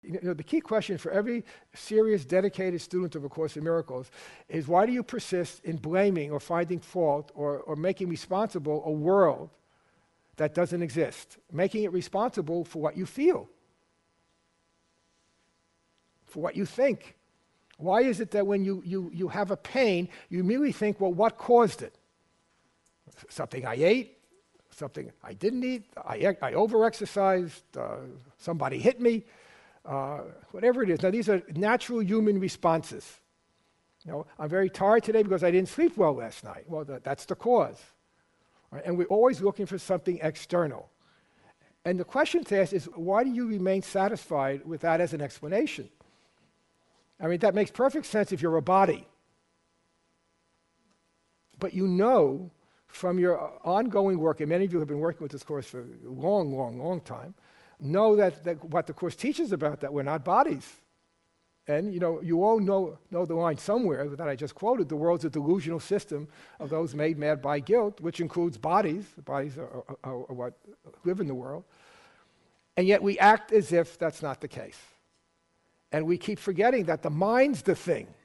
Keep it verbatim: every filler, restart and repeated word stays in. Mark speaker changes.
Speaker 1: you know, the key question for every serious, dedicated student of A Course in Miracles is, why do you persist in blaming or finding fault or, or making responsible a world that doesn't exist, making it responsible for what you feel, for what you think? Why is it that when you, you, you have a pain, you immediately think, well, what caused it? Something I ate, something I didn't eat, I, I over-exercised, uh, somebody hit me, uh, whatever it is. Now, these are natural human responses. You know, I'm very tired today because I didn't sleep well last night. Well, that, that's the cause. Right? And we're always looking for something external. And the question to ask is, why do you remain satisfied with that as an explanation? I mean, that makes perfect sense if you're a body. But you know from your ongoing work, and many of you have been working with this Course for a long, long, long time, know that, that what the Course teaches about that we're not bodies. And you know, you all know, know the line somewhere that I just quoted, the world's a delusional system of those made mad by guilt, which includes bodies. Bodies are, are, are, are what live in the world. And yet we act as if that's not the case. And we keep forgetting that the mind's the thing.